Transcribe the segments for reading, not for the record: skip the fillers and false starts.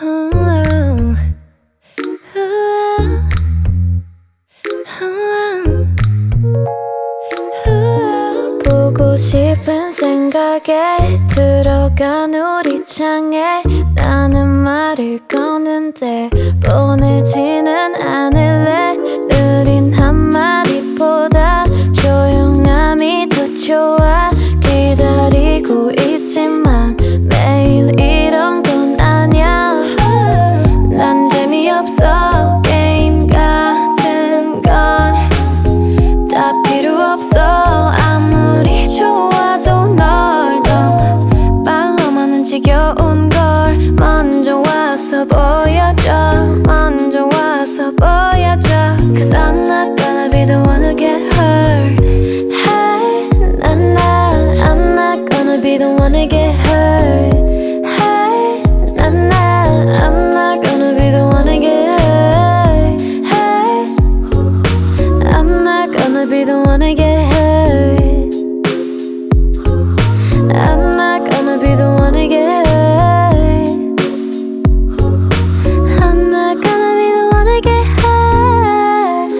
보고 싶은 생각에 들어간 우리 창에 나는 말을 거는데 보내지는 않을래. 느린 한마디보다 조용함이 더 좋아. 기다리고 있지만 매일 이런 건 아냐. 난 재미없어. 게임 같은 건 다 필요 없어. 아무리 좋아도 널 더 말로만은 지겨운 걸 먼저 와서 보여줘. 먼저 와서 보여줘. Cause I'm not gonna be the one to get hurt. Hey, I'm not gonna be the one to get hurt. Hey, I'm not gonna be the one to get hurt. Hey, I'm not gonna be the one to get hurt. I'm not gonna be the one to get hurt. I'm not gonna be the one to get hurt.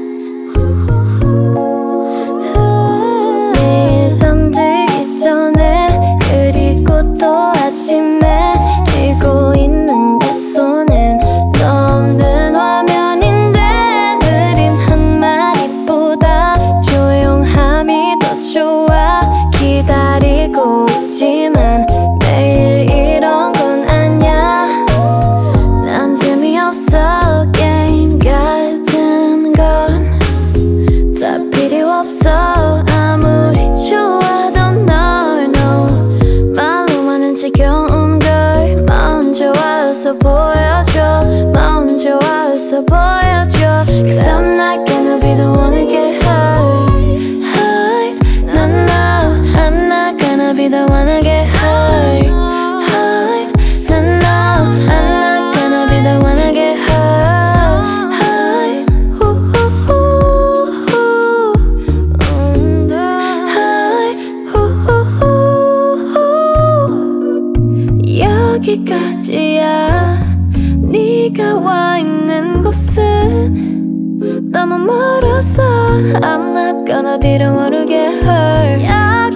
매일 잠들기 전에 그리고 또 아침에 쥐고 있는 내 손엔 너 없는 화면인데 느린 한마디보다 조용함이 더 좋아. 기다리고 있지만 매일 이런 건 아냐. 난 재미없어. 게임 같은 건 다 필요 없어. 아무리 좋아도 널 말로만은 지겨운 걸 먼저 와서 보여줘. 먼저 와서 보여줘. Cause I'm not gonna be the one to get hurt. Hurt. No, no, I'm not gonna be the one to get hurt. Hurt. No, no, I'm not gonna be the one to get hurt. Hurt. Hurt. 여기까지야. 네가 와 있는 곳은 너무 멀어서 I'm not gonna be the one to get hurt.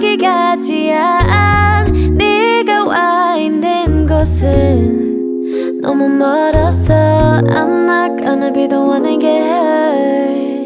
여기까지야. 네가 와 있는 곳은 너무 멀어서 I'm not gonna be the one to get hurt.